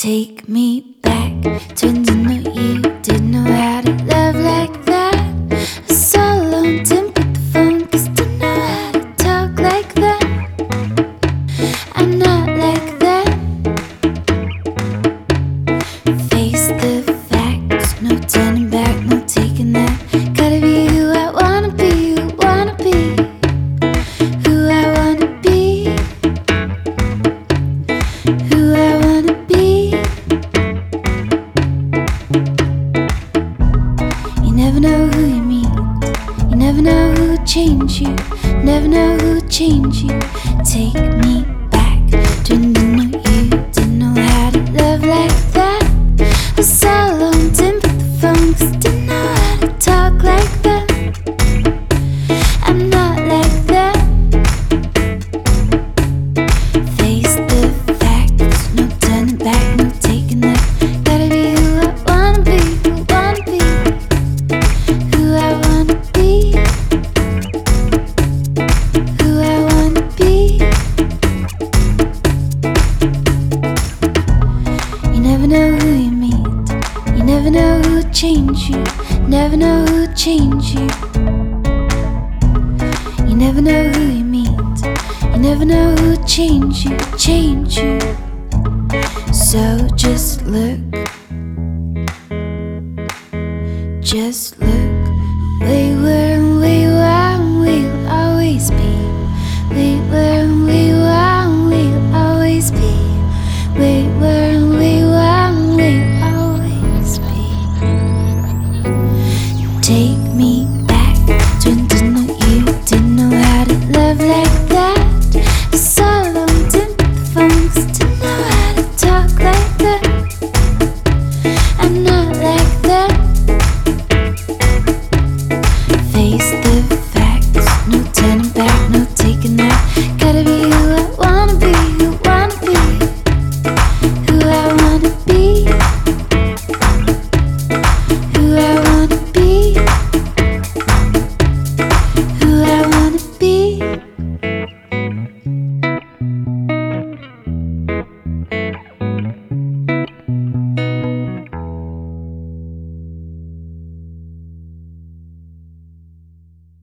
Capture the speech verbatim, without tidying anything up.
Take me back to when you know you didn't know how to love like that. I saw alone, didn't pick the phone, cause didn't know how to talk like that. I'm not like that. Face the facts, no turning back, no taking that. Gotta be who I wanna be, who I wanna be, who I wanna be, who I wanna be. You never know who you meet, you never know who'll change you, never know who'll change you. Take me back to when you know you didn't know how to love like that. I saw alone, didn't pick the phone, cause didn't know how to talk like that. I'm not like that. Face the facts, no turning back, no taking that. Gotta be who I wanna be, who I wanna be, who I wanna be, who I wanna be. You never know who you meet, you never know who'll change you, never know who'll change you. You never know who you meet, you never know who'll change you, change you. So just look, just look. We were and we were and we'll always be. We were and we were and we'll always be. We were and we were and we'll always be. Take me back to when you didn't know you didn't know how to love like that. I saw alone, didn't pick the phone, cause didn't know how to talk like that. I'm not like that. Face the facts, no turning back, no taking that.